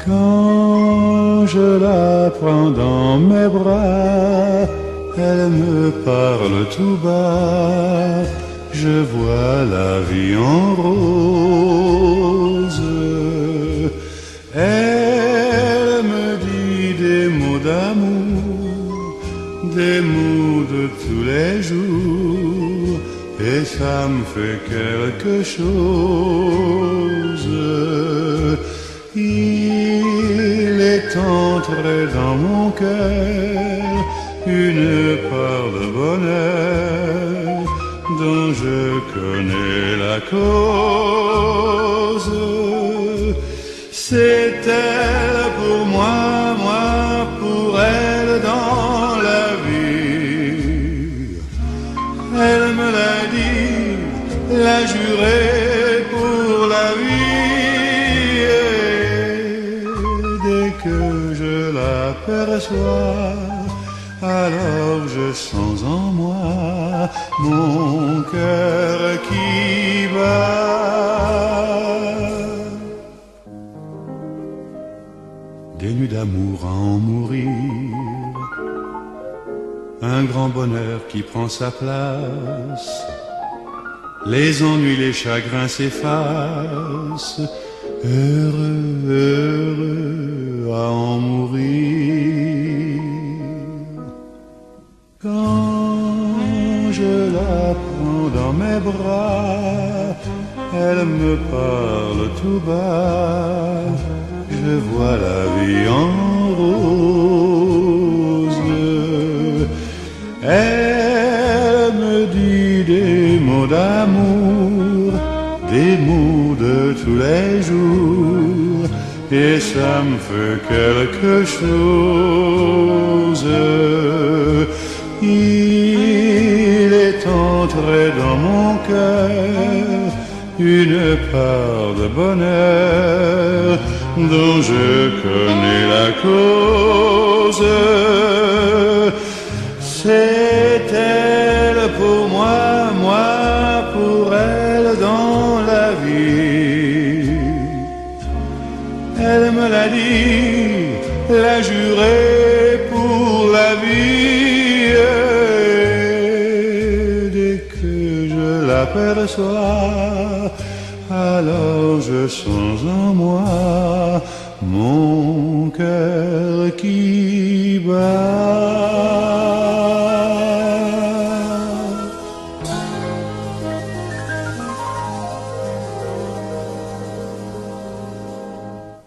Quand je la prends dans mes bras, elle me parle tout bas, je vois la vie en rose. Elle me dit des mots d'amour, des mots de tous les jours, et ça me fait quelque chose. Il est entré dans mon cœur une part de bonheur dont je connais la cause. C'est elle pour moi, moi pour elle dans la vie. Elle me l'a dit, l'a juré pour la vie. Dès que je l'aperçois, alors je sens en moi mon cœur qui bat. Des nuits d'amour à en mourir, un grand bonheur qui prend sa place. Les ennuis, les chagrins s'effacent, heureux, heureux à en mourir. Quand je la prends dans mes bras, elle me parle tout bas, je vois la vie en rose. Elle me dit des mots d'amour, des mots de tous les jours, et ça me fait quelque chose. Il est entré dans mon cœur une part de bonheur dont je connais la cause. C'est elle pour moi, moi pour elle dans la vie. Elle me l'a dit, l'a juré pour la vie. Dès que je l'aperçois, alors je sens en moi mon cœur qui bat.